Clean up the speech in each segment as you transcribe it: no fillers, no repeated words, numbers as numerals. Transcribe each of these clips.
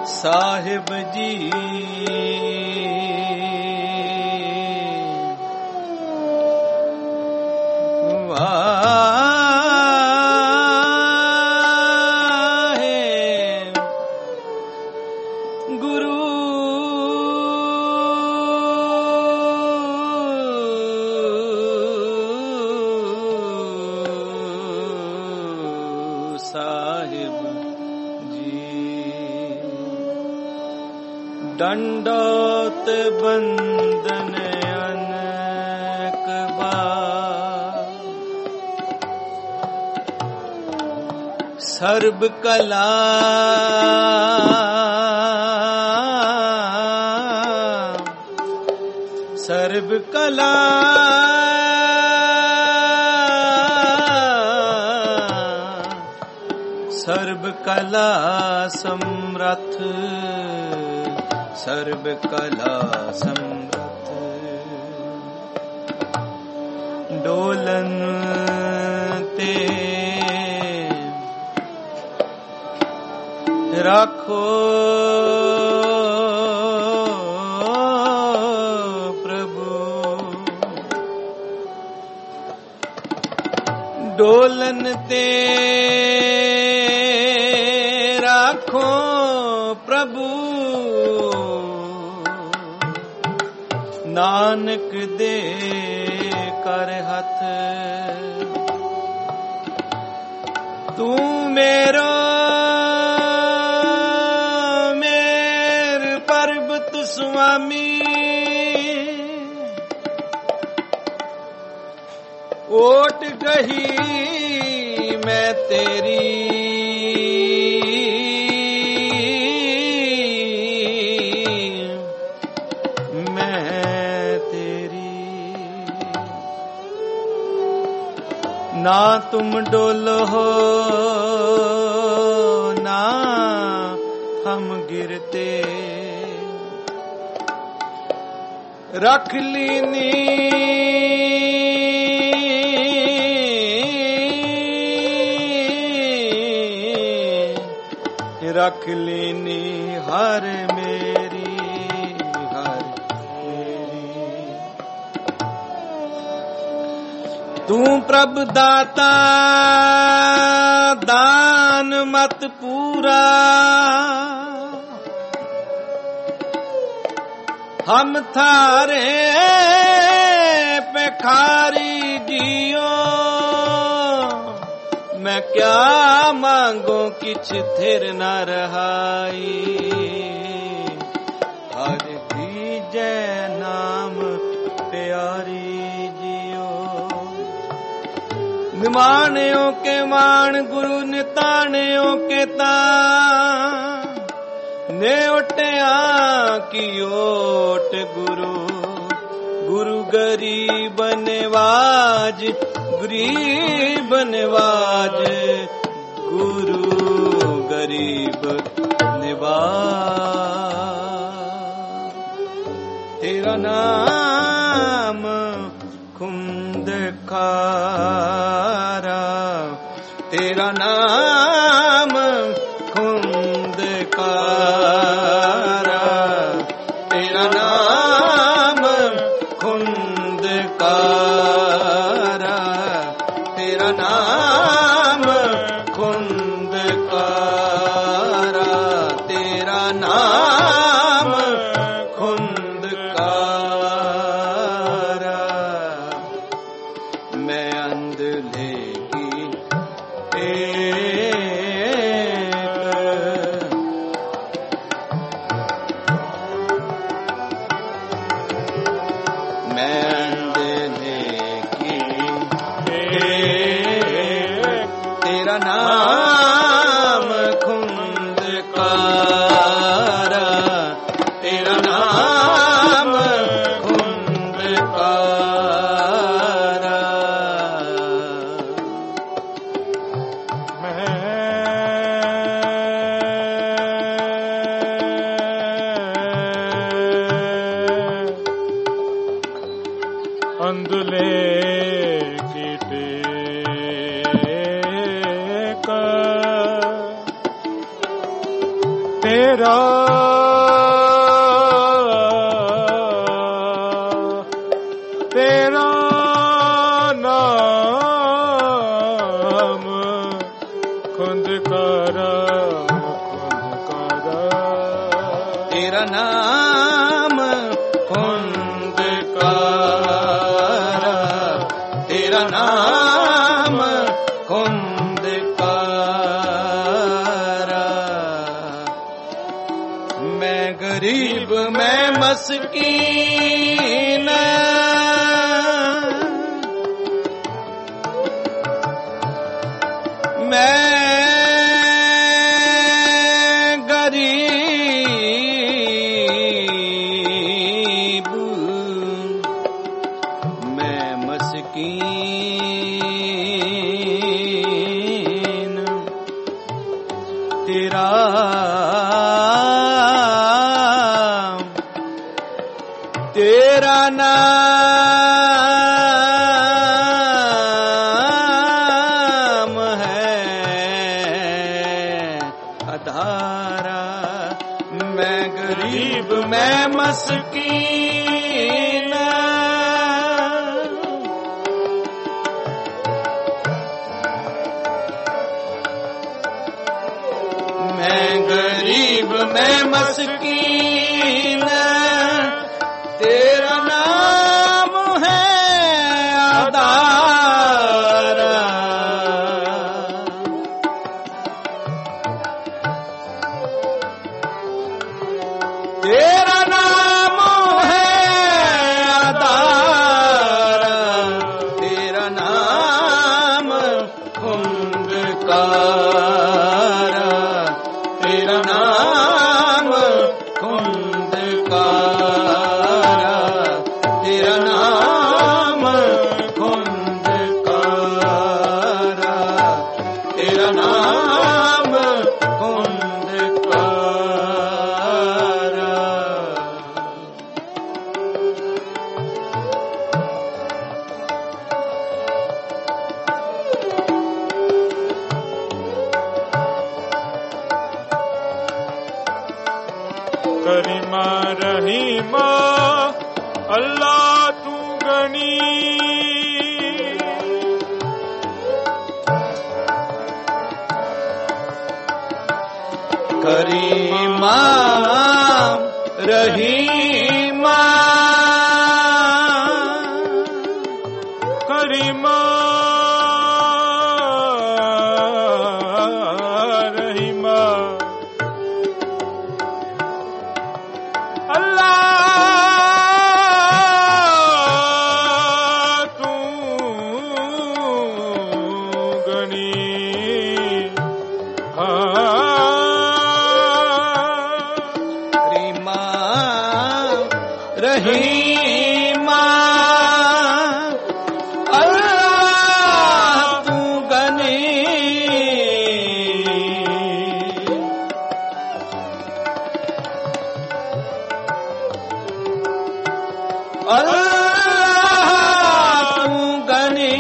ਸਾਹਿਬ ਜੀ दंडोत बंदन अनेक बार सर्ब कला सर्ब कला सर्ब कला समरथ सर्व कला समरथ डोलन ते राखो प्रभु डोलन ते राखो प्रभु नानक दे कर हथ तू मेरो मेर पर्वत स्वामी ओट गही मैं तेरी ना तुम डोलो हो ना हम गिरते रख लीनी रख लीनी हर मेरी तू प्रभ दाता दान मत पूरा हम थारे पेखारी जियो मैं क्या मांगो किछ थिर न रहाई हर दीजै नाम प्यारी निमाणियों के मान गुरु निताणियों के तान ने ओटिया की ओट गुरु गुरु गरीब नवाज गरीब नवाज गुरु गरीब नवाज तेरा नाम खुंदकारा तेरा नाम खुंदकारा तेरा नाम खुंदकारा तेरा नाम खुंदकारा तेरा नाम खुंदकारा मैं अंध तेरा तेरा नाम खुंदकारा खुंदकारा तेरा नाम खुंदकारा तेरा नाम खुंदकारा मैं गरीब मैं मस्कीन मैं गरीब मैं मस्कीन तेरा तेरा नाम है अधारा मैं गरीब मैं मस्कीन मैं गरीब मैं मस्कीन तेरा नाम है आधारा तेरा नाम है आधारा तेरा नाम खुंदकारा तेरा नाम खुंदकारा तेरा नाम खुंदकारा तेरा नाम खुंदकारा करीमा रहीमा अल्लाह तू गनी करीमा रहीमा करीमा रहीमा अल्लाह तू गनी करीमा रहीमा अल्लाह तू गनी अल्लाह तू गनी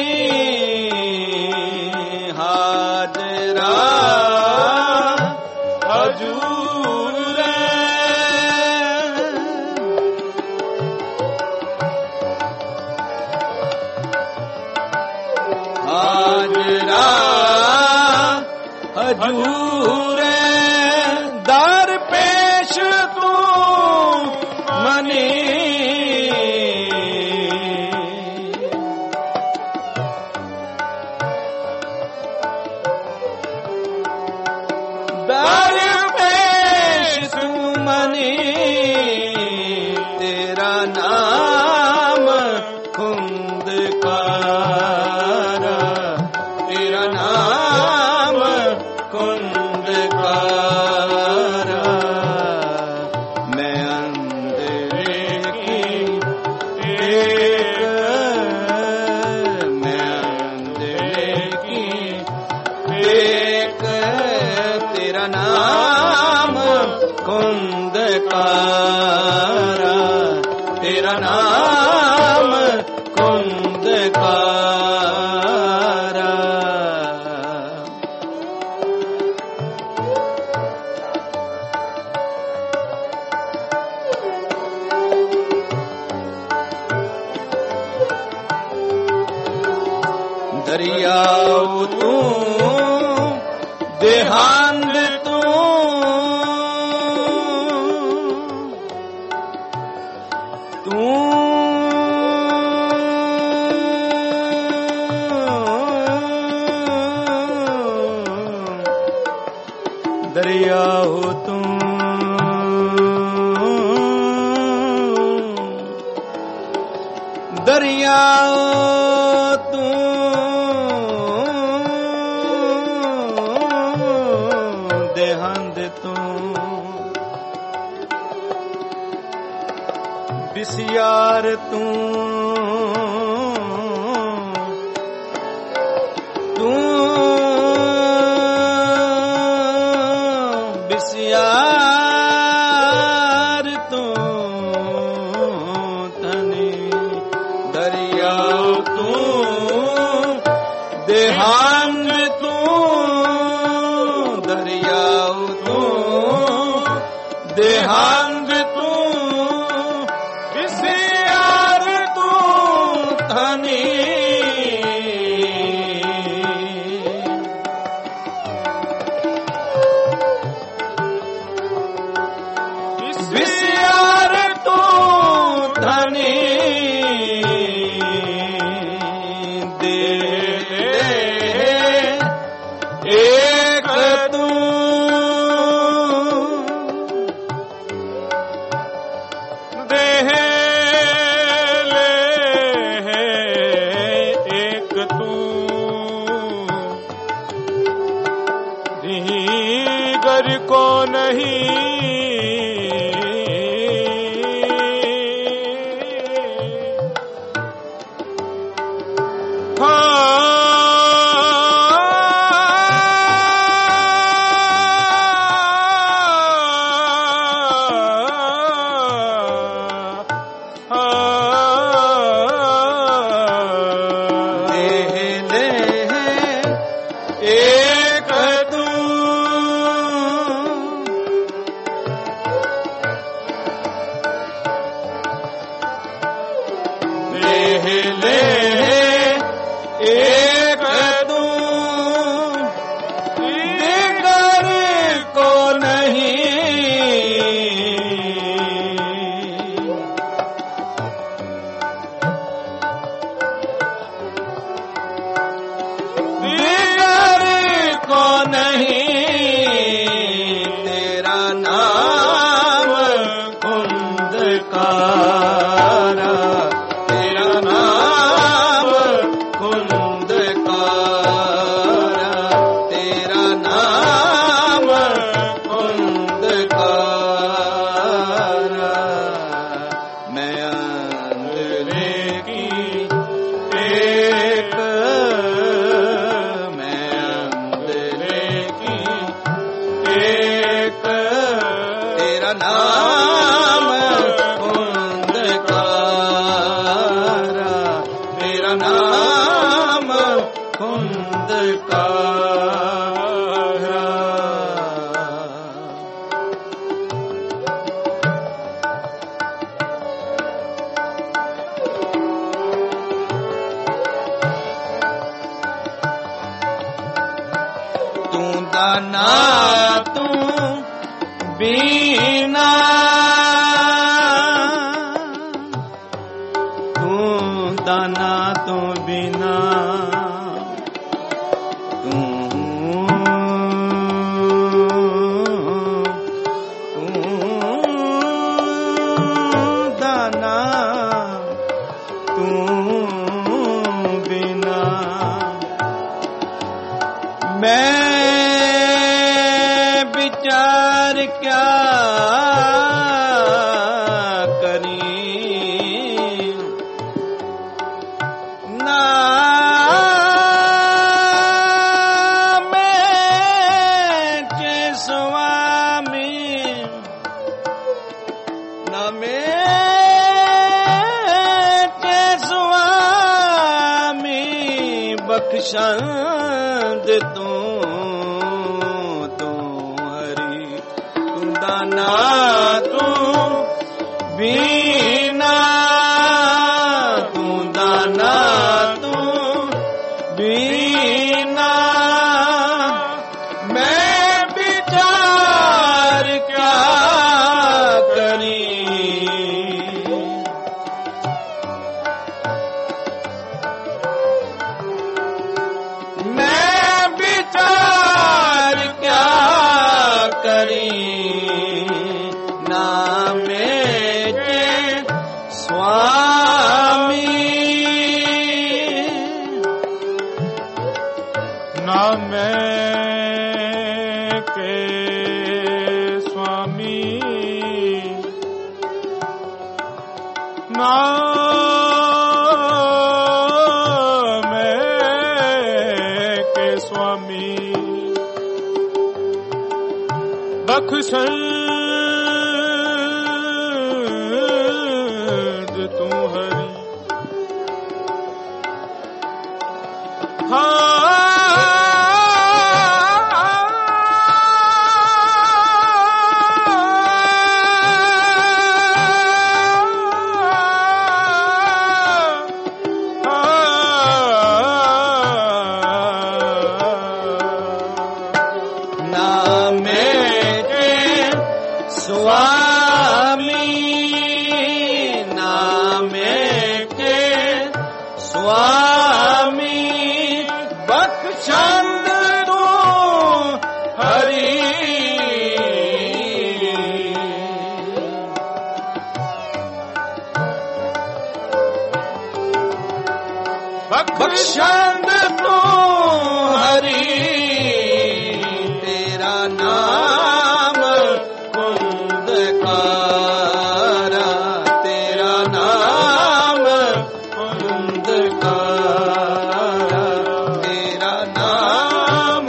हाजरा हजूर हाजरा हजूर दर पेश तू मनी दर पेश तू मनी तेरा नाम खुंदकारा तेरा नाम खुंदकारा मैं अंधेरे की एक मैं अंधेरे की एक तेरा नाम खुंदकारा तेरा नाम खुंदकारा दरियाओ तू देहांत तू तू दरियाओ तू दरियाओ तू देहांत तू बिसियार तू तू बिसियार तू तनी दरियाओ तू देहांत तू दरियाओ तू देहांत तू बिसियार तू तनी बिसियार तू धनी दे एक तू दे ले एक तू दीगर को नहीं दाना तू बीना तू दाना तू बिना तू दाना तू बिना मैं विचार क्या करी ना मैं स्वामी न मैं स्वामी बख्शंद तू दाना तू बीना तू दाना तू बीना के स्वामी नाम के स्वामी बख्शद तू हरि बख्शद तू हरि तेरा नाम कुंदकारा तेरा नाम कुंदकारा तेरा नाम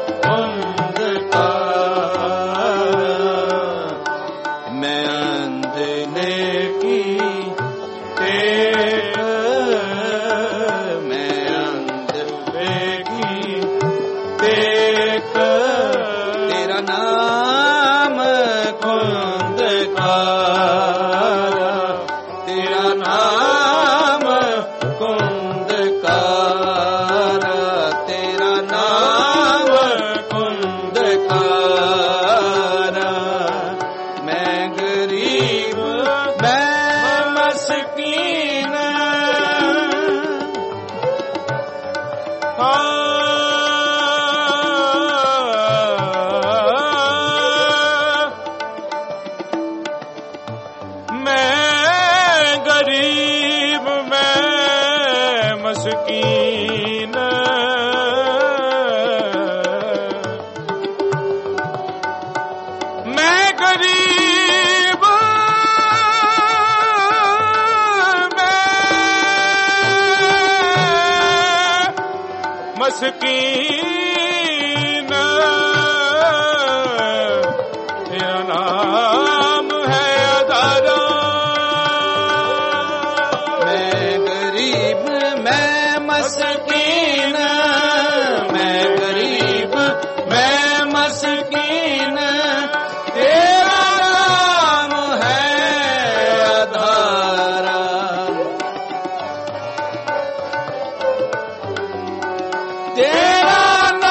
कुंदकारा मैं अंधने की तेरा नाम कुंदकारा तेरा नाम कुंदकारा तेरा नाम कुंदकारा मैं गरीब मैं मस्कीन मस्कीन मैं गरीब मैं मस्कीन तेरा नाम है अदारा मैं गरीब मैं मस्कीन मैं गरीब मैं मस्कीन तेरा नाम है आधारा तेरा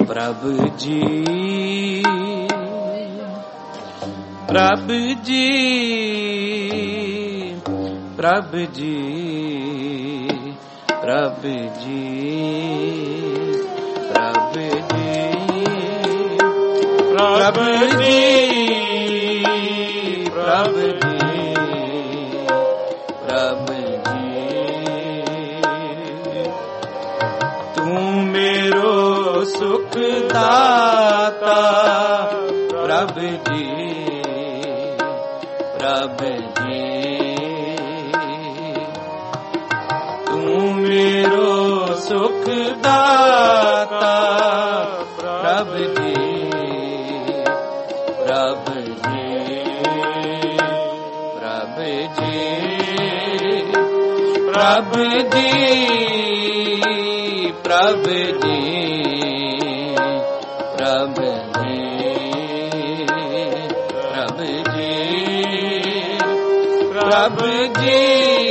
प्रभु जी, प्रभु जी, प्रभु जी, प्रभु जी, प्रभु जी, प्रभु जी, प्रभु जी, प्रभु जी, तू मेरो सुख दाता प्रभु जी, प्रभु जी, तू मेरो सुख दाता प्रभु जी, प्रभु जी, प्रभु जी, प्रभु जी, प्रभु जी, प्रभु जी, प्रभु जी, प्रभु जी,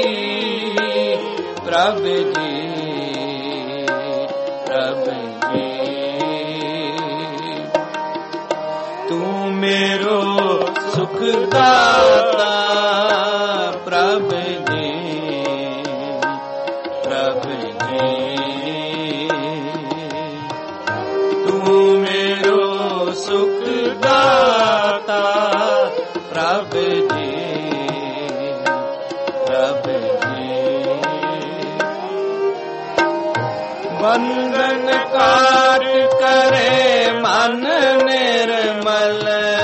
प्रभु जी, प्रभु जी, तू मेरो सुख दाता प्रभु जी, प्रभु जी, तू मेरो सुख दाता प्रभु जी, प्रभु जी, बंधन काट करे मन निर्मल,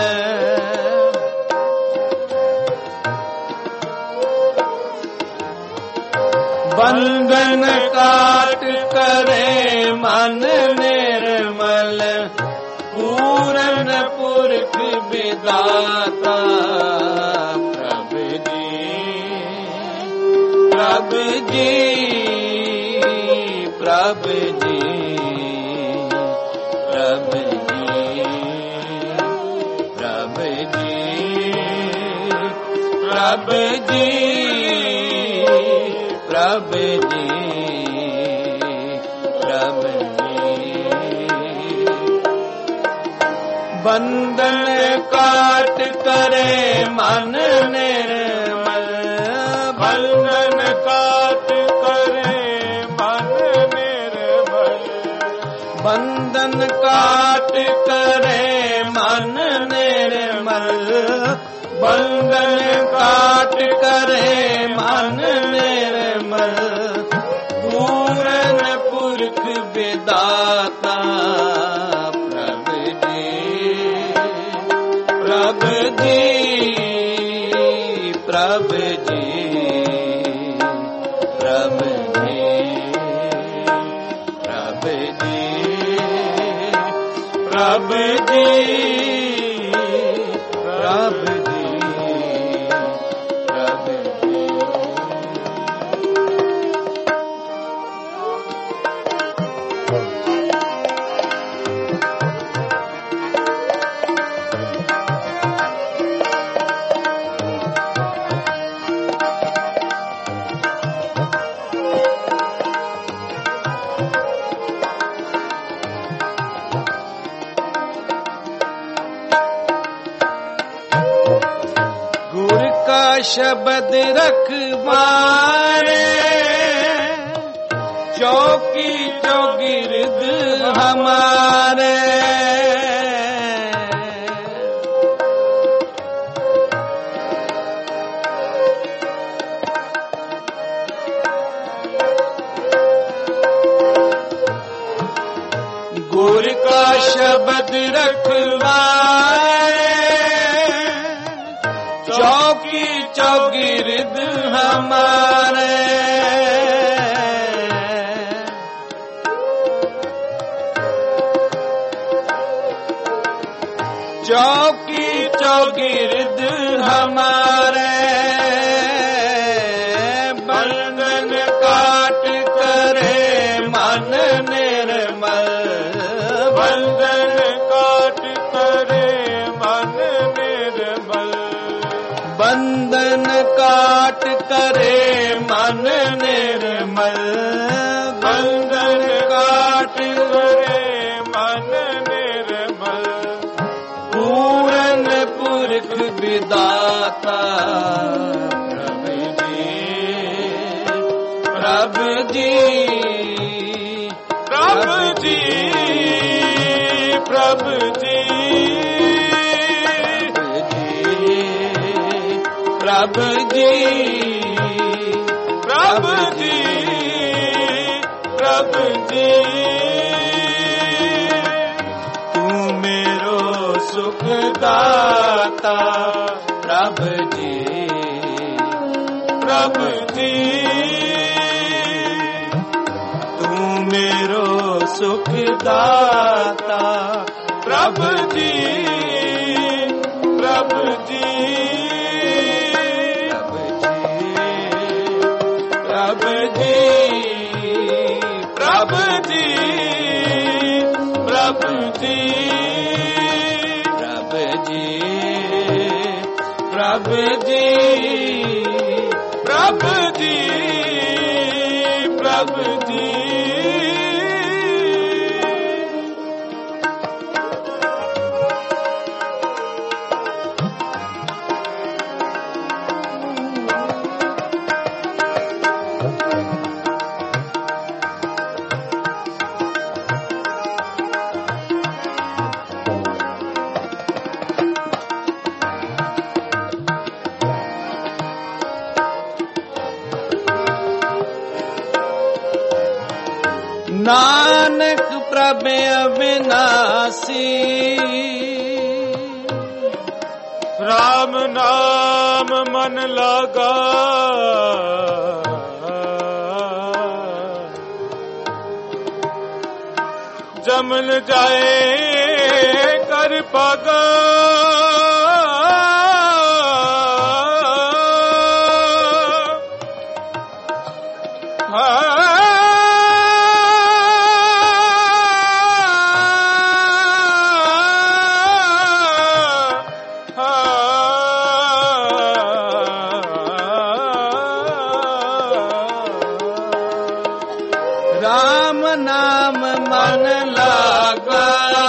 बंधन काट करे मन निर्मल, पूरन पुरख विदाता प्रभु जी, प्रभु जी, प्रभु जी, प्रभु जी, प्रभु जी, प्रभु जी, प्रभु जी, प्रभु जी, बंधन काट करे मन निर्मल, बंधन काट करे मन निर्मल, बंधन काट करे मन निर्मल, बंधन काट करे मन निर्मल, पूरन पुरख विदाता प्रभु जी, प्रभु जी, प्रभु जी, प्रभु जी, प्रभु जी, प्रभु जी, प्रभु जी, प्रभु जी। गुर का शब्द रखवारे, चौकी चौगिर्द हमारे, गुर का शब्द रखवारे, चौकी चौगिर्द हमारे, चौकी चौगिर्द हमारे, बंधन काट करे मन निर्मल, बंधन काट करे मन निर्मल, बंधन काट करे मन निर्मल, बंधन काट करे मन पुरख विदाता प्रभु जी प्रभु जी प्रभु जी प्रभु जी प्रभु जी प्रभु जी तू मेरो सुख दाता प्रभु जी प्रभु जी तू मेरो सुख दाता प्रभु जी प्रभु जी प्रभु जी प्रभु जी प्रभु जी प्रभु जी प्रभु जी प्रभु जी प्रभु जी नानक प्रभु अविनाशी राम नाम मन लगा जमल जाए कर पागा राम नाम मन लागा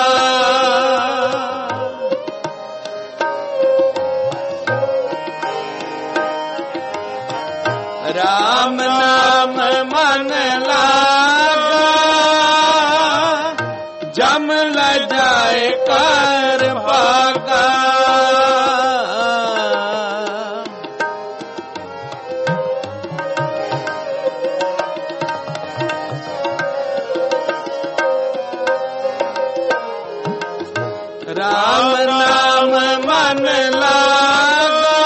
राम नाम मन लागा जम ल जाए कर भागा राम नाम मन लागा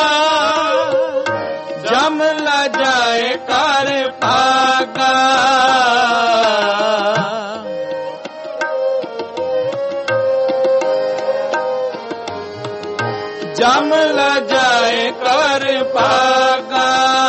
जम ल जाए कर भागा जम ल जाए कर भागा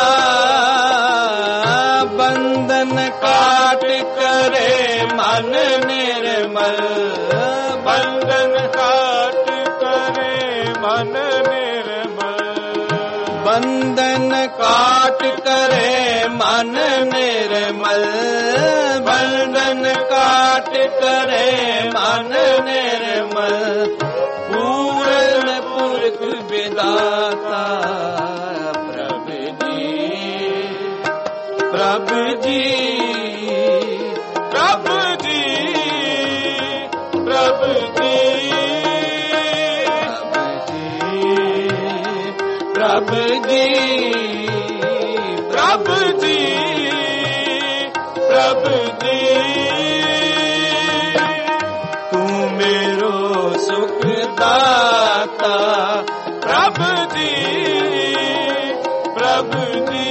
बंधन काट करे मन निर्मल बंधन काट करे मन निर्मल बंधन काट करे मन निर्मल बंधन काट करे मन निर्मल पूर्ण पुरख विदाता प्रभु जी प्रभु जी प्रभु जी प्रभु जी प्रभु जी प्रभु जी प्रभु जी तू मेरो सुख दाता प्रभु जी प्रभु जी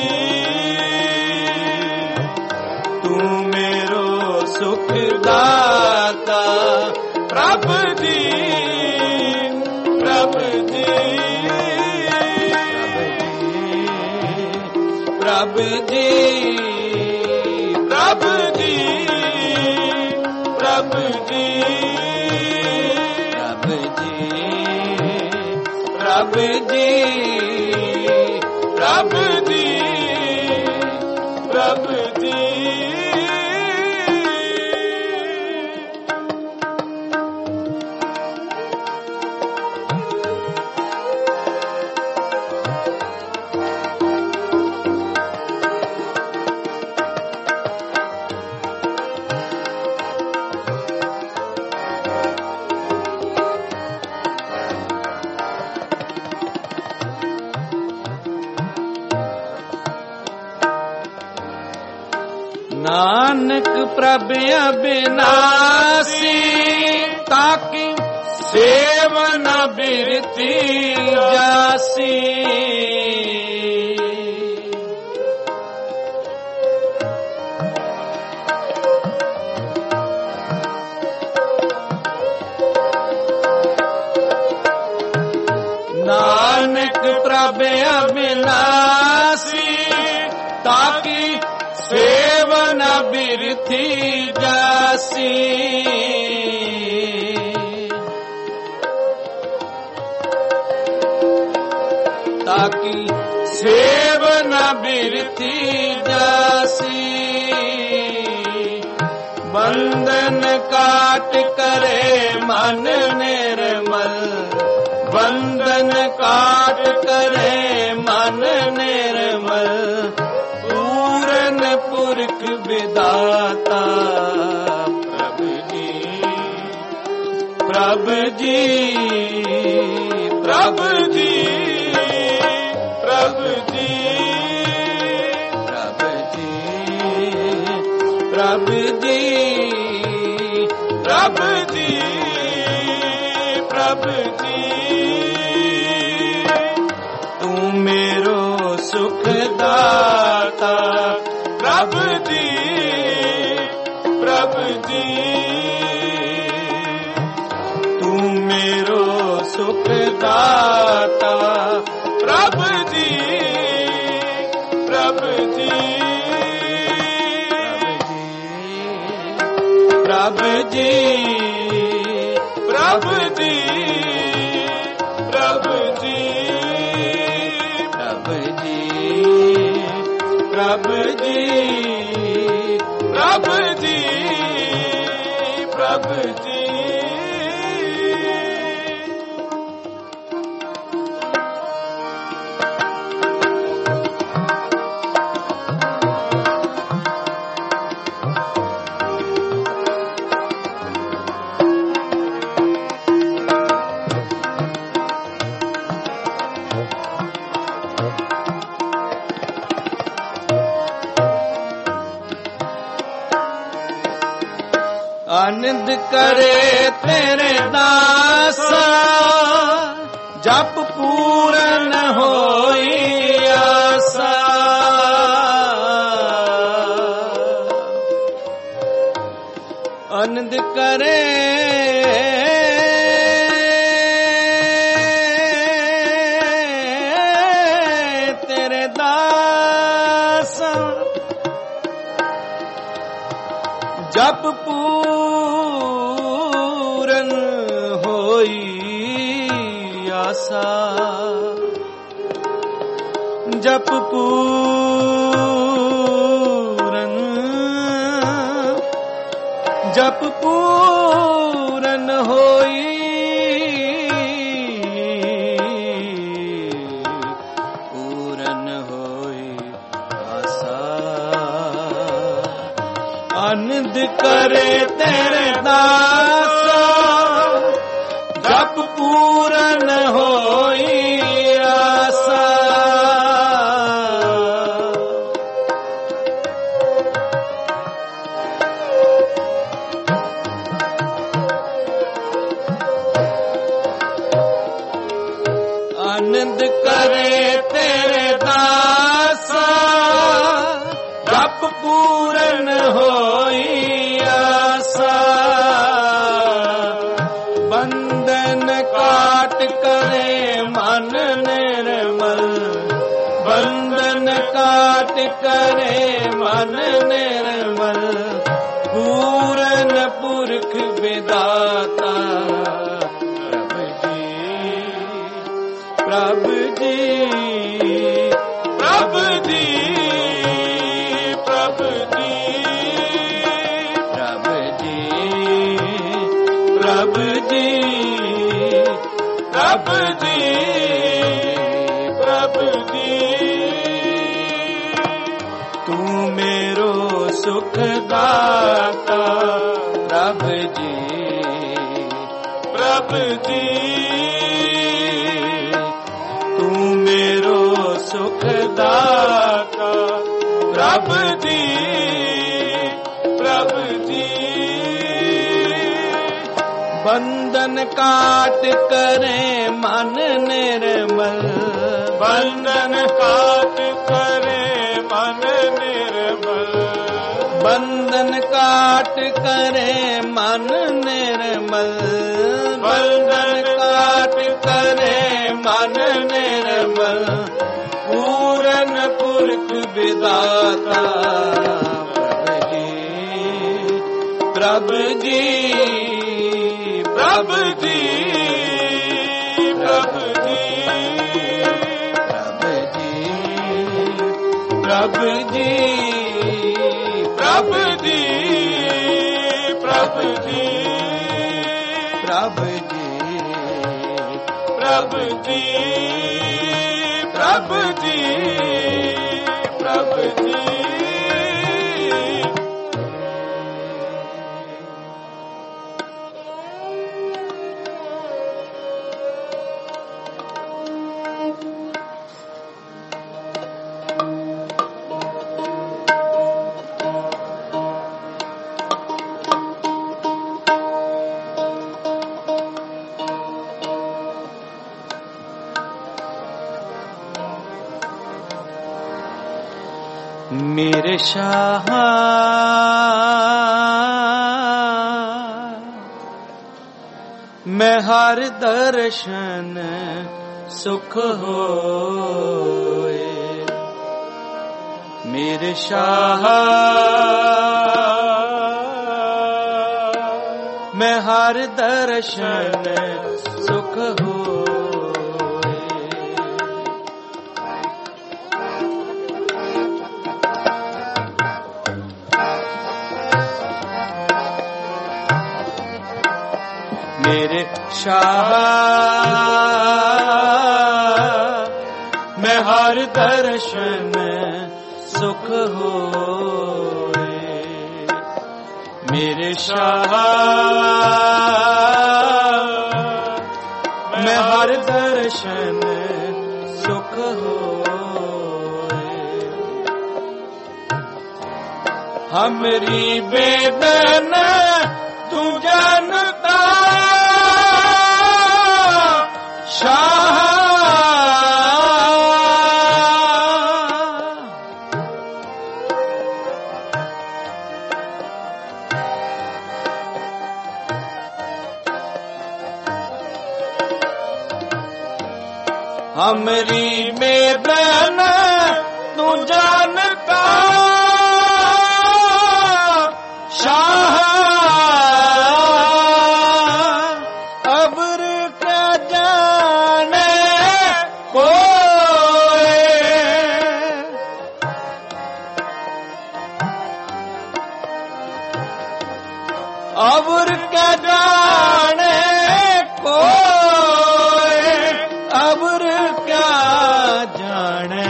तू मेरो सुख दाता प्रभु जी प्रभु जी प्रभु जी प्रभु जी प्रभु जी प्रभु जी प्रभु जी प्रभु जी प्रभ अविनाशी, ताकि सेवन बिरती जासी। नानक प्रभ अविनाशी, ताकि सेवन बिरथी जासी। ताकि सेवन बिरथी जासी। बंधन काट करे मन निर्मल, बंधन काट करे मन निर्मल। पूरन पुरख विदाता प्रभु जी, प्रभु जी, प्रभु जी, प्रभु जी, प्रभु जी, प्रभु जी, प्रभु जी, प्रभु जी। तू मेरो सुख दाता प्रभु जी, प्रभु जी, तू मेरो सुख दाता प्रभु जी, प्रभु जी, प्रभु जी, प्रभु जी, प्रभु जी, प्रभु जी, प्रभु जी, प्रभु जी, प्रभु जी। आनंद करे तेरे दासा, जप पूरन होई आसा। आनंद करे तेरे दासा, जप पूरन होई आसा। जप पूरन, जप पूरन होई पूरन होई आसा। आनंद करे तेरे दासा, जप पूरन होई आसा। आनंद करे तेरे दासा, जप पूरन होई आसा। बंधन काट करे मन निर्मल, बंधन काट करे मन निर्मल। पूरन पुरख विदाता प्रभु जी, प्रभु जी, प्रभु जी, प्रभु जी, प्रभु जी, प्रभु जी, प्रभु जी। तू मेरो सुख दाता प्रभु जी, प्रभु जी, तू मेरो सुख दाता प्रभु जी, प्रभु बंधन काट करे मन निर्मल, बंधन काट करे मन निर्मल, बंधन काट करे मन निर्मल, बंधन काट करे मन निर्मल, पूरन पुरख विदाता प्रभु जी, प्रभु जी, प्रभु जी, प्रभु जी, प्रभु जी, प्रभु जी, प्रभु जी, प्रभु जी, प्रभु जी, प्रभु जी। मेरे शाह मैं हर दर्शन सुख होए, मेरे शाह मैं हर दर्शन सुख होए, मेरे शाह मैं हर दर्शन सुख होए, मेरे शाह मैं हर दर्शन सुख होए, हमरी बेदन तू जानता शाह, हमरी बेदन तू जानता शाह, अबर क्या जाने कोई, अबर क्या जाने कोई, अबर क्या जाने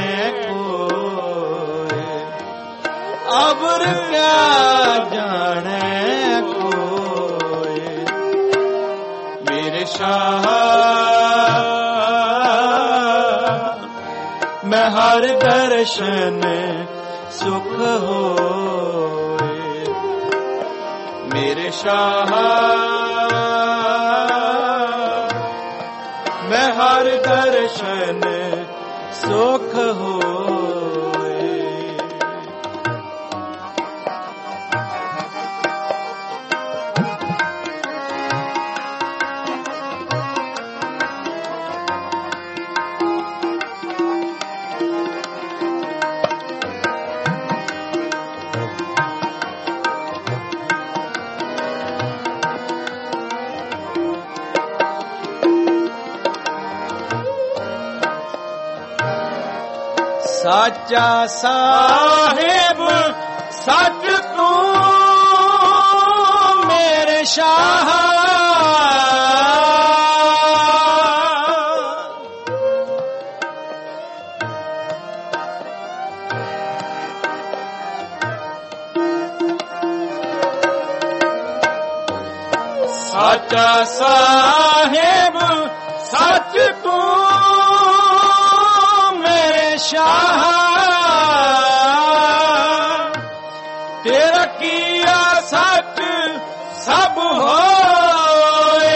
कोई, अबर क्या जाने कोई, मेरे शाह मैं हर दर्शन सुख होए, मेरे शाह मैं हर दर्शन सुख होए। साचा साहेब सच तू मेरे शाह, साचा साहेब सच तू मेरे शाह, तेरा किया सच सब होए,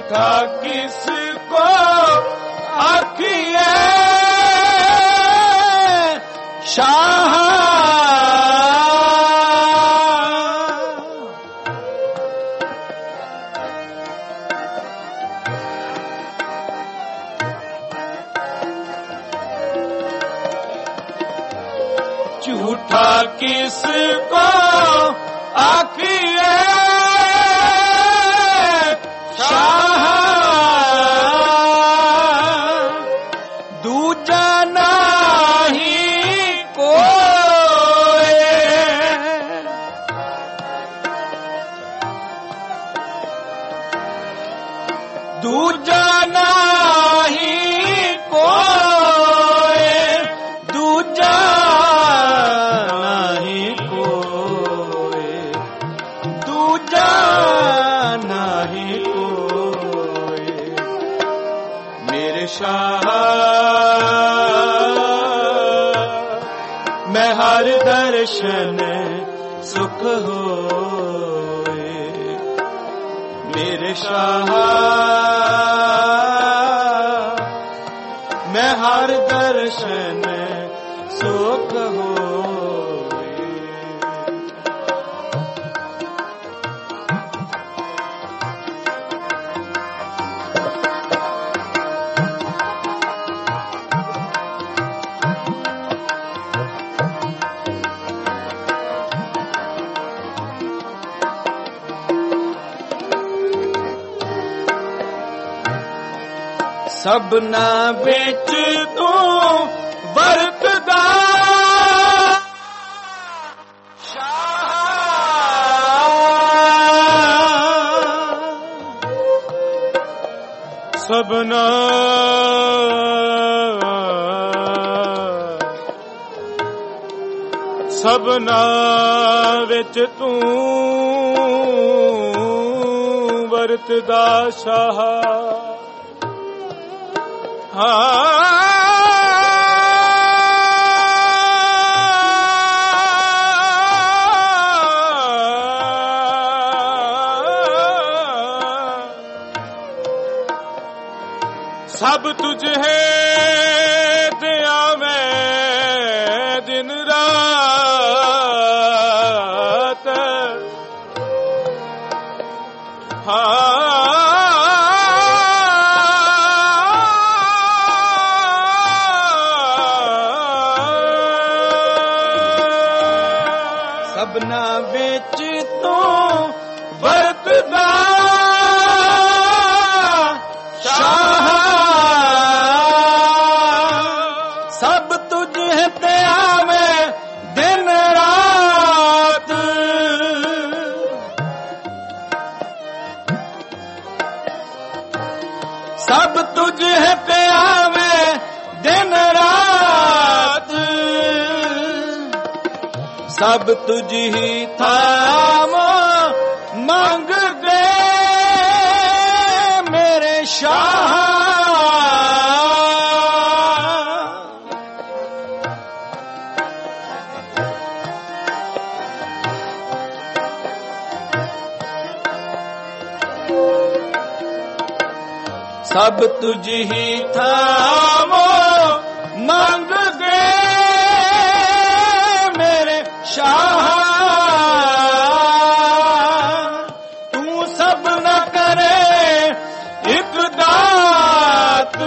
झूठा किसको आखिए शाह। झूठा किसको आखिए शाह, दूजा नाही कोई, दूजा नाही कोई, दूजा नाही कोई, दूजा नाही कोई। मेरे शाह मैं हर दर्शन सुख होए, मेरे शाह मैं हर दर्शन सुख होए। सबना विच तू वरतदा सबना सबना विच तू वरतदा शाह। सब तुझ है दिया मैं दिन रात, सबना विच तू वरतदा शाह, सब तुझ ते आवे दिन रात, सब तुझ ते आवे दिन रात, सब तुझ ही थाम मंग दे मेरे शाह। सब तुझ ही थामो मंग दे मेरे शाह, तू सब न करे एक दात,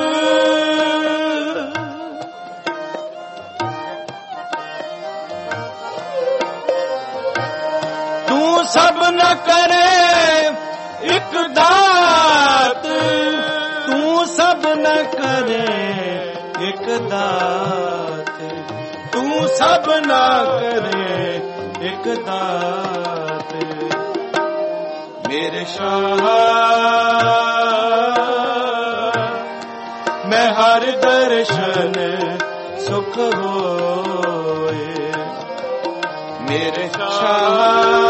तू सब न करे एक दात, तू सब न करे एक दात, तू सब न करे एक दात। मेरे शाह मैं हर दर्शन सुख होए, मेरे शाह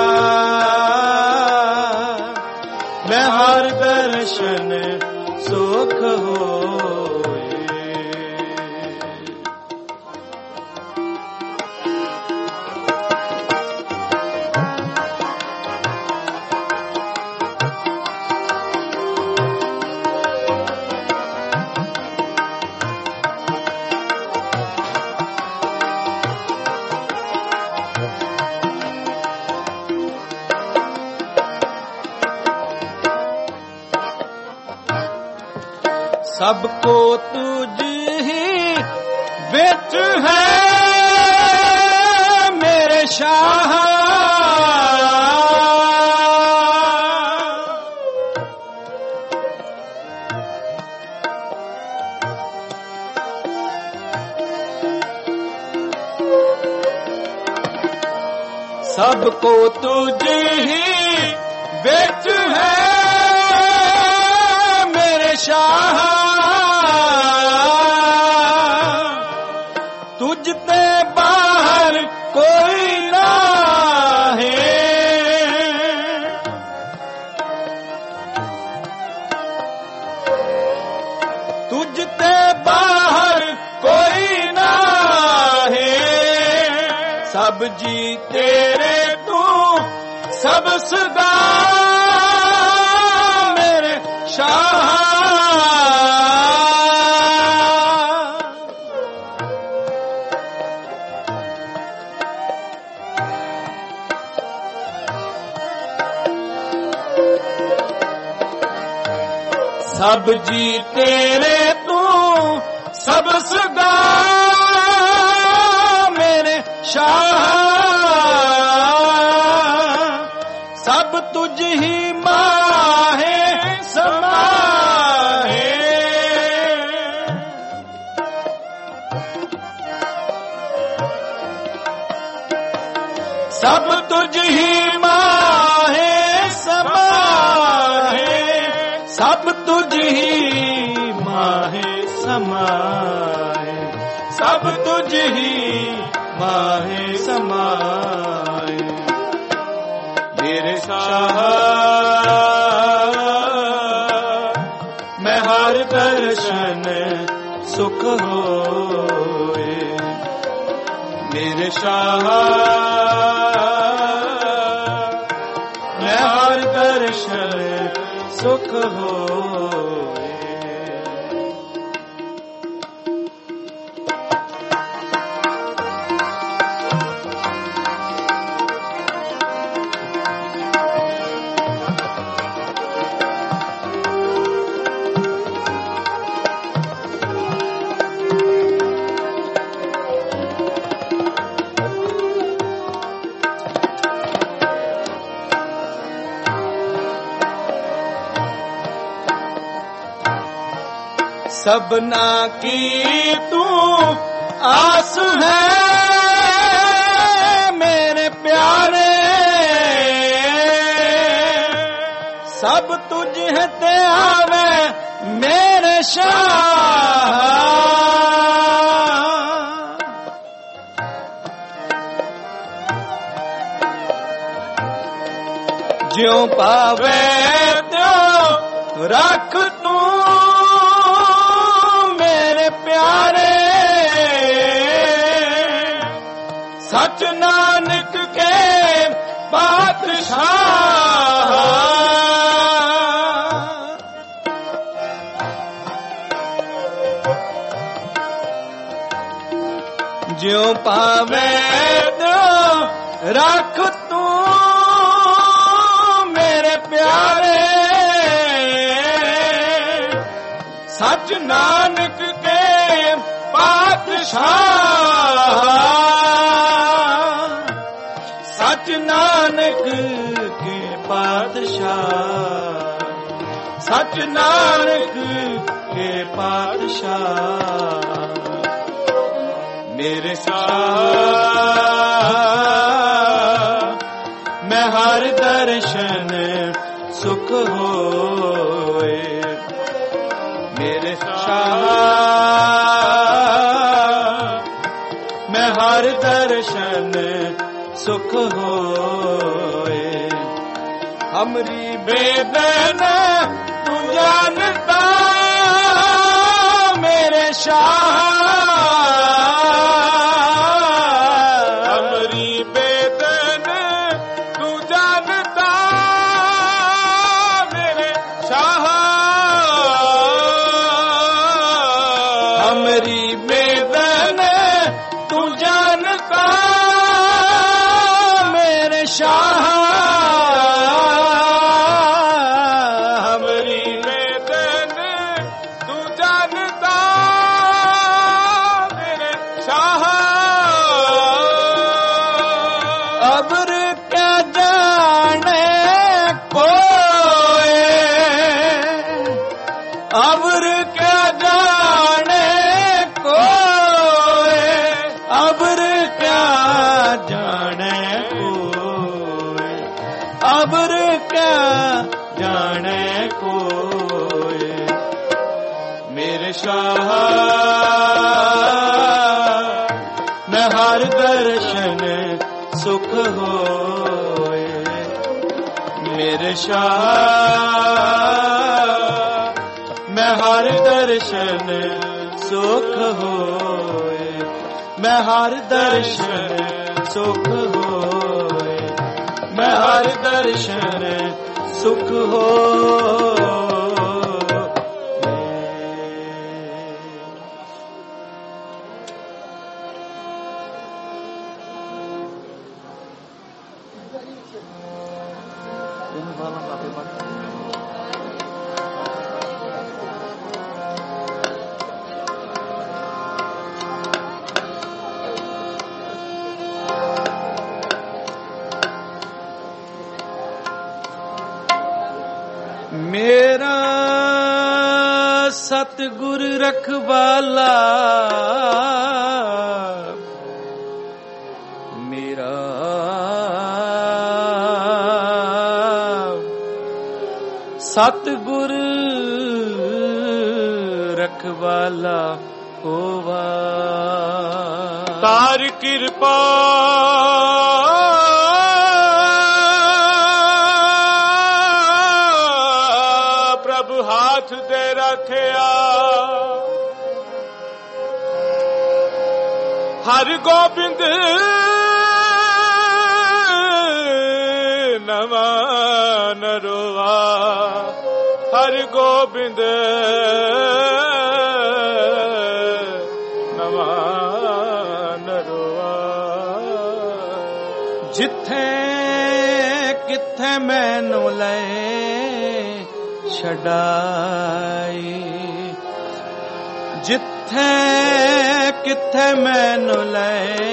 मैं हर दर्शन सुख होए। ਸਭ ਕੋ ਤੁਝ ਹੀ ਵਿੱਚ ਹੈ ਮੇਰੇ ਸ਼ਾਹ। ਸਭ ਕੋ ਤੁਝ ਹੀ ਵਿੱਚ ਹੈ ਮੇਰੇ ਸ਼ਾਹ। ਤੁਝ ਤੇ ਬਾਹਰ ਕੋਈ ਨਾ ਹੈ। ਤੁਝ ਤੇ ਬਾਹਰ ਕੋਈ ਨਾ ਹੈ। ਸਭ ਜੀ ਤੇਰੇ ਤੂੰ ਸਭ ਸਦਾ ਮੇਰੇ ਸ਼ਾਹ। ਸਭ ਜੀ ਤੇਰੇ ਤੂੰ ਸਭ ਸਦਾ ਮੇਰੇ ਸ਼ਾਹ। ਸਭ ਤੁਝ ਹੀ ਮਾਹੇ ਸਮਾਹੇ। ਸਭ ਤੁਝ ਹੀ ਮਾਹੇ ਸਮਾਹੇ। ਸਭ ਤੁਝ ਹੀ ਮਾਹੇ ਸਮਾਹੇ। ਸਭ ਤੁਝ ਹੀ ਮਾਹੇ ਸਮਾਏ ਮੇਰੇ ਸ਼ਾਹ। ਮੈਂ ਹਰ ਦਰਸ਼ਨ ਸੁਖ ਹੋਏ ਮੇਰੇ ਸ਼ਾਹ। ਮੈਂ ਹਰ ਦਰਸ਼ਨ ਸੁਖ ਹੋਏ। सबना की तू आस है मेरे प्यारे। सब तुझे ते आवे मेरे शाह। ज्यों पावे त्यों रख तू प्यारे। सच नानक के बादशाह। ज्यों पावे त्यों रख तू मेरे प्यारे। सच नानक के पातशाह। सच नानक के पातशाह। सच नानक के पातशाह मेरे शाह। मैं हर दर्शन सुख होए मेरे शाह। मैं हर दर्शन सुख होए। हमरी बेदन तू जानता मेरे शाह। हमरी बेदन तू जानता मेरे शाह। हमरी बेदन तू जानता मेरे शाह। हमरी बेदन तू जानता अबर क्या जाने कोई, अबर क्या जाने कोई, अबर क्या जाने कोई। मेरे शाह मैं हर दर्शन सुख होए, मेरे शाह मैं हर दर्शन सुख होए, मैं हर दर्शन सुख होए, मैं हर दर्शन सुख होए। मेरा सतगुर रखवाला, मेरा सतगुर रखवाला होवा। तार कृपा प्रभु हाथ दे रखिया, हर गोबिंद नवा नरोवा, हर गोबिंद नवा नरोवा। जिथे किथे मैनू ले छड़ाई, जिथे किथे मैनू ले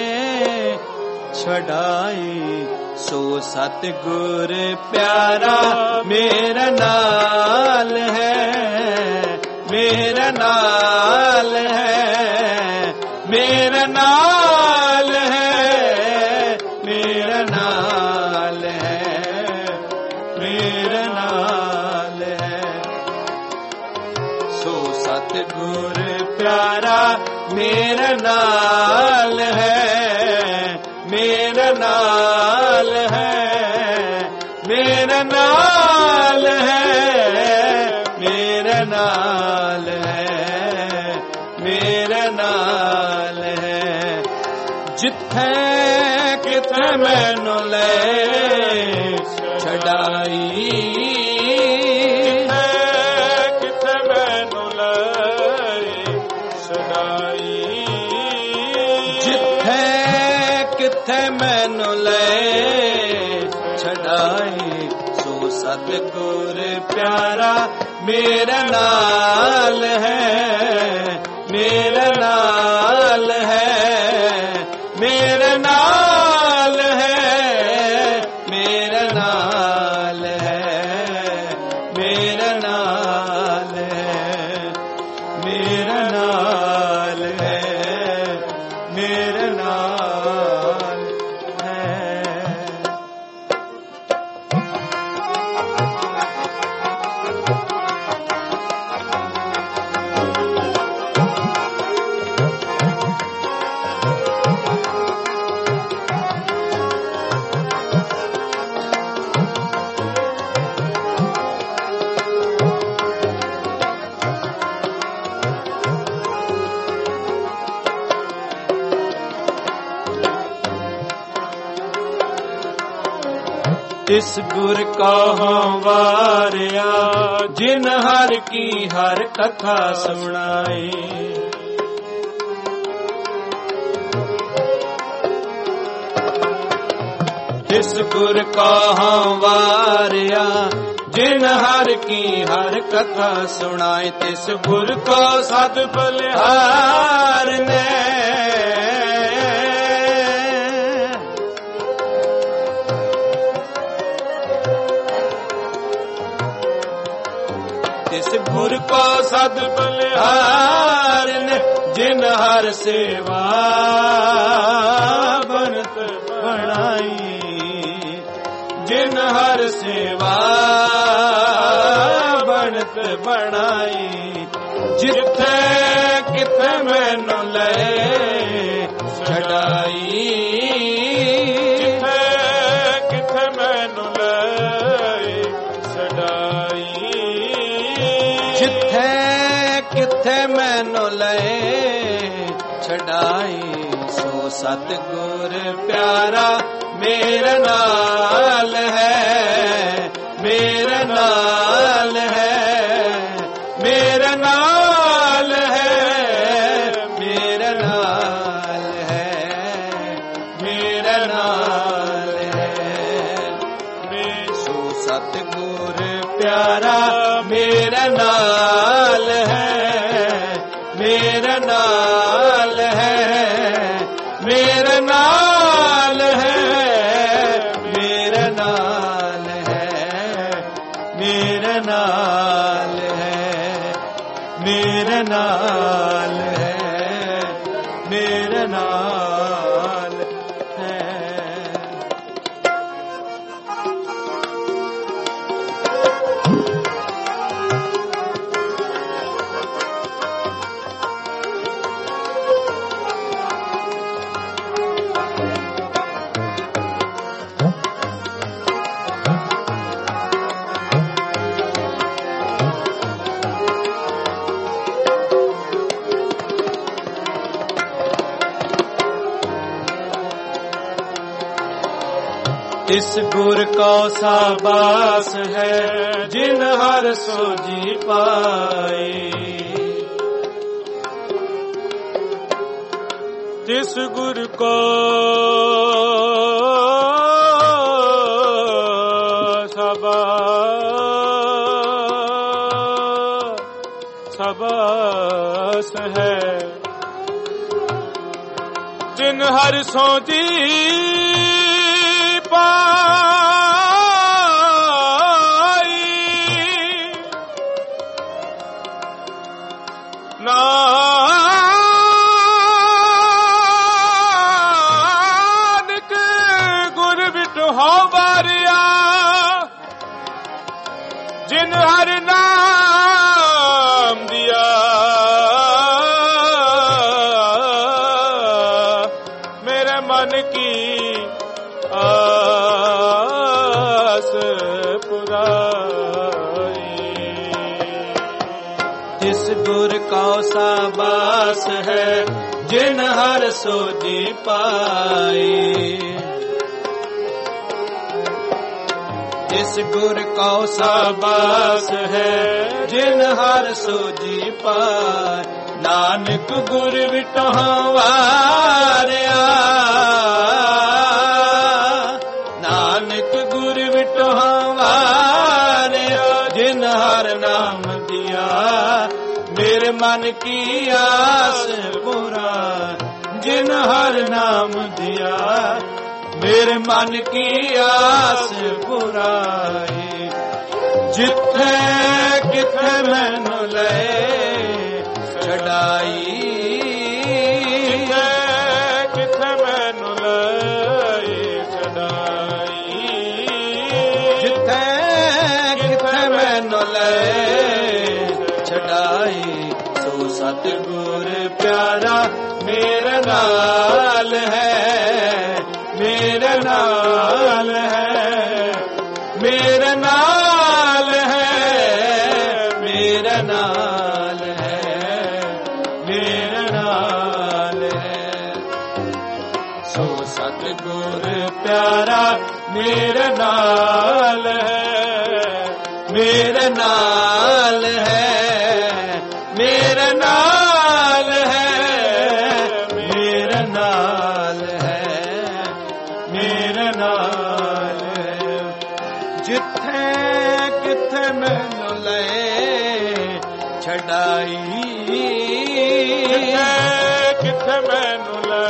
छड़ाई, सो सतगुर प्यारा मेरा नाल है, मेरा नाल है, मेरा नाल है, मेरा नाल है, मेरा नाल है। सो सतगुर प्यारा मेरा नाल है, मेरा नाल है, मेरा नाल है, मेरा नाल है, मेरा नाल है। जिथे किथे मैनू ले छड़ाई, किथे मैनू ले छड़ाई, जिथे किथे मैनू ले छड़ाई, सो सतगुर प्यारा मेरा नाल है, मेरा नाल है, मेरा नाल है, मेरा नाल है, मेरा नाल है, मेरा नाल है, मेरा नाल है। तिस गुर कहाँ वारिया, जिन हर की हर कथा सुनाई, तिस गुर कहाँ वारिया, जिन हर की हर कथा सुनाई, तिस गुर को सद बलिहार ने ਤਿਸ ਗੁਰ ਕੋ ਸਦ ਬਲਿਹਾਰਨ ਜਿਨ ਹਰ ਸੇਵਾ ਬਣਤ ਬਣਾਈ ਜਿਨ ਹਰ ਸੇਵਾ ਬਣਤ ਬਣਾਈ ਜਿੱਥੇ ਕਿਥੇ ਮੈਨੂੰ ਲੈ ਛਡਾਈ ਜਿੱਥੇ ਕਿਥੇ ਮੈਨੂੰ ਲੈ ਛਡਾਈ ਜਿੱਥੇ ਕਿਥੇ ਮੈਨੂੰ ਲੈ ਛਡਾਈ ਸੋ ਸਤਿਗੁਰ ਪਿਆਰਾ ਮੇਰੇ ਨਾਲ ਹੈ ਮੇਰੇ ਨਾਲ ਹੈ ਮੇਰੇ ਨਾਲ ਹੈ ਮੇਰੇ ਨਾਲ ਹੈ ਮੇਰੇ ਨਾਲ ਹੈ ਸੋ ਸਤਿਗੁਰ ਪਿਆਰਾ ਮੇਰੇ ਨਾਲ ਹੈ ਮੇਰੇ ਨਾਲ ਹੈ ਮੇਰੇ ਨਾਲ ਹੈ ਮੇਰੇ ਨਾਲ ਹੈ ਮੇਰੇ ਨਾਲ ਹੈ ਮੇਰੇ ਨਾਲ ਹੈ ਮੇਰੇ ਨਾਲ ਹੈ। इस गुर को साबास है जिन हर सोजी पाए जिस गुर को साबास है जिन हर सोजी नानक गुर बिटु हो वारिया जिन हर नाम दिया मेरे मन की आस पुराई जिस गुर को साबास है जिन हर सोजी पाई जिस गुर को साबास है जिन हर सोजी पाई नानक गुर बिटु वारिया नानक गुर बिटु वारिया जिन हर नाम दिया मेरे मन की आस पूरा जिन हर नाम दिया मेरे मन की आस पुराई जिथे किथे मैनू ले छड़ाई किथे मैनू ले छड़ाई जिथे किथे मैनू ले छड़ाई सो सतगुर प्यारा मेरे नाल है मेरे नाल है मेरे नाल है मेरे नाल है मेरे नाल है सो सतगुर प्यारा मेरे नाल है मेरे नाल है मेरे नाल है मेरे नाल है मेरे नाल है जिथे किथे मैनू ले छड़ाई किथे मैनू ले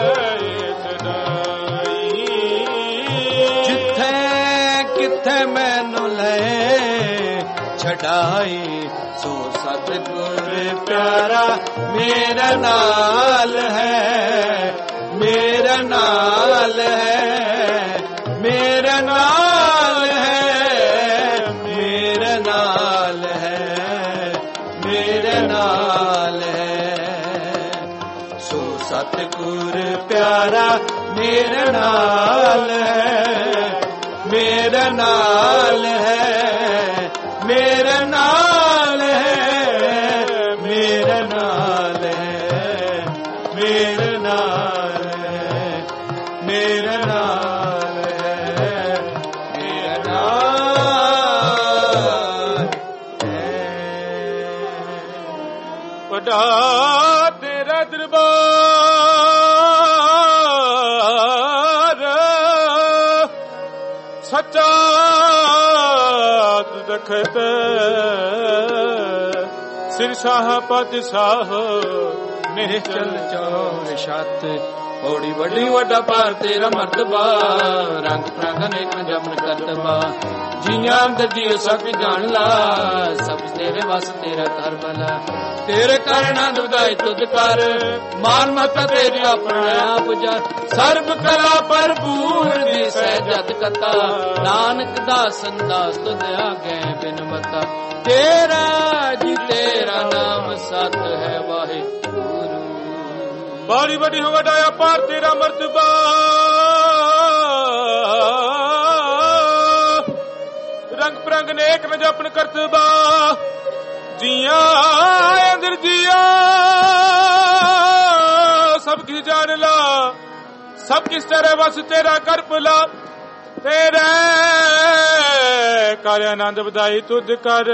छड़ाई जिथे किथे मैनू ले ਵਡਾਈ। ਸੋ ਸਤਿਗੁਰ ਪਿਆਰਾ ਮੇਰਾ ਨਾਲ ਹੈ, ਮੇਰਾ ਨਾਲ ਹੈ, ਮੇਰਾ ਨਾਲ ਹੈ, ਮੇਰਾ ਨਾਲ ਹੈ, ਮੇਰਾ ਨਾਲ ਹੈ। ਸੋ ਸਤਿਗੁਰ ਪਿਆਰਾ ਮੇਰਾ ਨਾਲ ਹੈ, ਮੇਰਾ ਨਾਲ ਹੈ, ਮੇਰਾ ਨਾਲ ਹੈ, ਮੇਰਾ ਨਾਲ ਹੈ, ਮੇਰਾ ਨਾਲ ਹੈ, ਮੇਰਾ ਨਾਲ ਹੈ, ਮੇਰਾ ਨਾਲ ਹੈ। ਵੱਡਾ ਤੇਰਾ ਦਰਬਾਰ ਸੱਚਾ ਦਖਤ ਸਿਰ ਸ਼ਾਹ ਪਾਤਸ਼ਾਹ ਨਿਹਚਲ ਚੌਰ ਛੱਤ। ਪੌੜੀ ਵੱਡੀ ਵੱਡਾ ਭਾਰ ਤੇਰਾ ਮਰਤਬਾ, ਰੰਗ ਪ੍ਰੰਗ ਅਨੇਕ ਜਪਨ ਕਰਤਬਾ। ਜੀਆਂ ਅੰਦਰ ਜੀਉ ਸਭ ਜਾਣ ਲਾ, ਸਭ ਤੇਰੇ ਵਸ ਤੇਰਾ ਕਰ ਭਲਾ। ਤੇਰੇ ਕਰ ਆਨੰਦ ਵਧਾਈ ਤੁਧ ਕਰ, ਮਾਨ ਮਤਾ ਤੇਰੀ ਆਪਣਾ ਆਪ ਜਾ। ਸਰਬ ਕਲਾ ਭਰਪੂਰ ਦੀ ਸਹਿਜਤ ਕਥਾ, ਨਾਨਕ ਦਾਸਨ ਦਾਸ ਤੁਧ ਆਗੇ ਬਿਨ ਮਤਾ। ਤੇਰਾ ਜੀ ਤੇਰਾ ਨਾਮ ਸਤ ਹੈ ਵਾਹਿਗੁਰੂ। ਬਾਰੀ ਵੱਡੀ ਹੋ ਵਡਾਇਆ ਪਾਰ ਤੇਰਾ ਮਰਤਬਾ, ਰੰਗ ਪ੍ਰੰਗ ਨੇਕ ਨ ਜਪਨ ਕਰਤਬਾ। ਜੀਆਂ ਅੰਦਰ ਜੀਆ ਸਭ ਕੀ ਜਾਣ ਲਾ, ਸਭ ਕਿਸ ਤੇਰੇ ਵਸ ਤੇਰਾ ਕਰ ਭਲਾ। ਤੇਰੇ ਕਰ ਆਨੰਦ ਵਧਾਈ ਤੁਧ ਕਰ,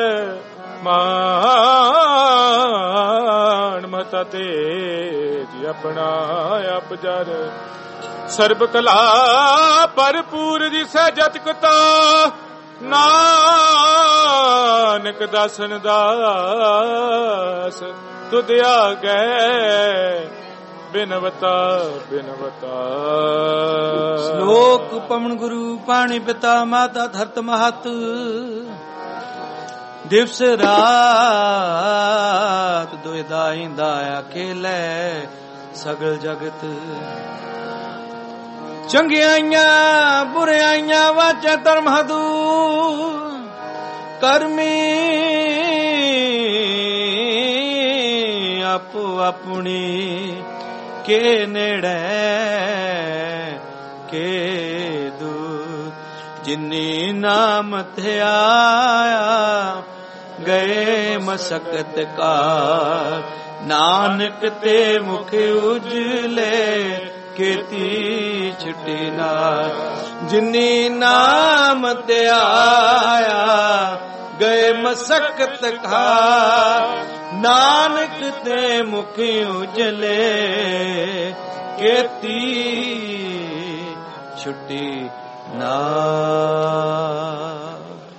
ਮਾਨ ਮਤਾ ਤੇਰੀ ਆਪਣਾ ਆਪ ਜਰ। ਸਰਬ ਕਲਾ ਭਰਪੂਰ ਦੀ ਸਹਿਜਤ ਕਤਾ, ਨਾਨਕ ਦਾਸਨ ਦਾਸ ਤੁਧ ਆਗੇ ਬਿਨਵਤਾ ਬਿਨਵਤਾ। ਸ਼ਲੋਕ ਪਵਨ ਗੁਰੂ ਪਾਣੀ ਪਿਤਾ ਮਾਤਾ ਧਰਤ ਮਹਤ। ਦਿਵਸ ਰਾਤ ਦੁਇ ਦਾਇਂਦਾ ਅਕੇਲੇ ਸਗਲ ਜਗਤ। ਚੰਗਿਆਈਆਂ ਬੁਰਿਆਈਆਂ ਵਾਚੈ ਧਰਮ ਹਦੂ, ਕਰਮੀ ਆਪੋ ਆਪਣੀ ਕੇ ਨੇੜੇ ਕੇ ਦੂਰ। ਜਿਨੀ ਨਾਮ ਧਿਆਇਆ ਗਏ ਮਸਕਤ ਕਾ, ਨਾਨਕ ਤੇ ਮੁਖ ਉਜਲੇ ਕੀਤੀ ਛੁਟੀ ਨਾਲ। ਜਿਨੀ ਨਾਮ ਧਿਆਇਆ ਗਏ ਮਸਕਤ ਕਾ, ਨਾਨਕ ਤੇ ਮੁਖ ਉਜਲੇ ਕੀਤੀ ਛੁਟੀ ਨਾਲ।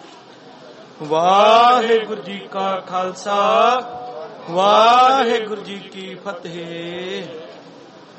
ਵਾਹਿਗੁਰੂ ਜੀ ਕਾ ਖਾਲਸਾ, ਵਾਹਿਗੁਰੂ ਜੀ ਕੀ ਫਤਿਹ।